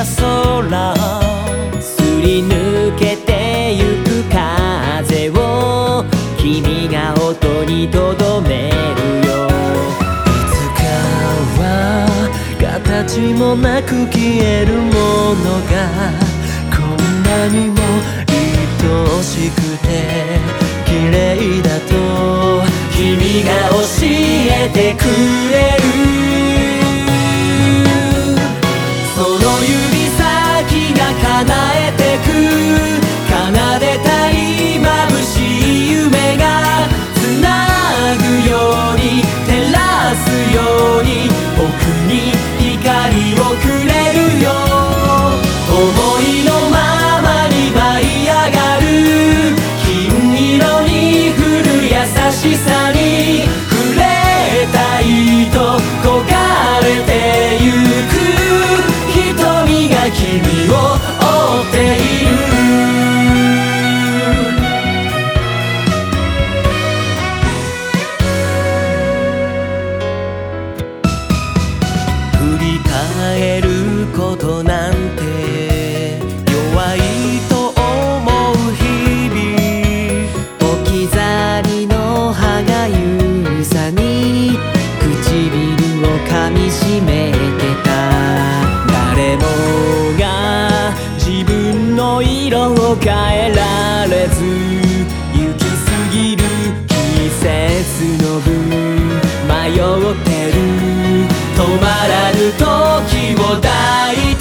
空すり抜けてゆく風を君が音にとどめるよ。いつかは形もなく消えるものがこんなにも愛しくて綺麗だと君が教えてくれる。その指先が叶えてく奏でたい眩しい夢がつなぐように照らすように僕に光をくれるよ。思いのままに舞い上がる金色に降る優しさに触れたいと焦がれてゆく瞳が君を追っている。振り返ることなんて弱いと思う日々、置き去りの歯がゆさに唇を噛みしめてた。誰もが自分の色を変えられず行き過ぎる季節の分迷ってる。止まらぬ時を抱いて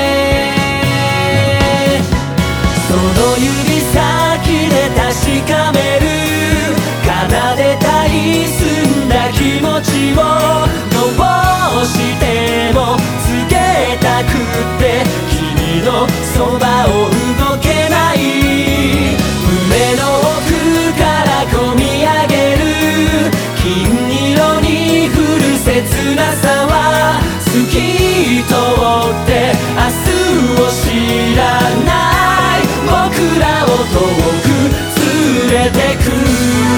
その指先で確かめる奏でたい澄んだ気持ちをどうしてもつけたくって君のそばを動けない。胸の奥からこみ上げる金色に降る切なさは透き通って明日を知らない僕らを遠く連れてく。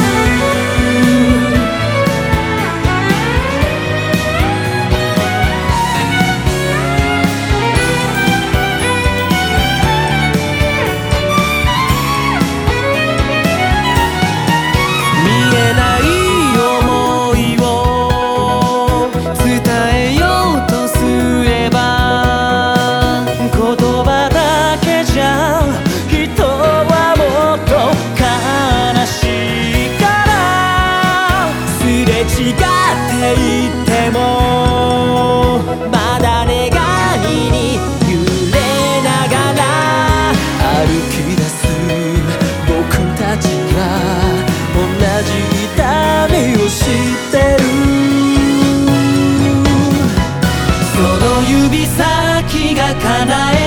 違っていてもまだ願いに揺れながら歩き出す僕たちは同じ痛みを知ってる。その指先が叶え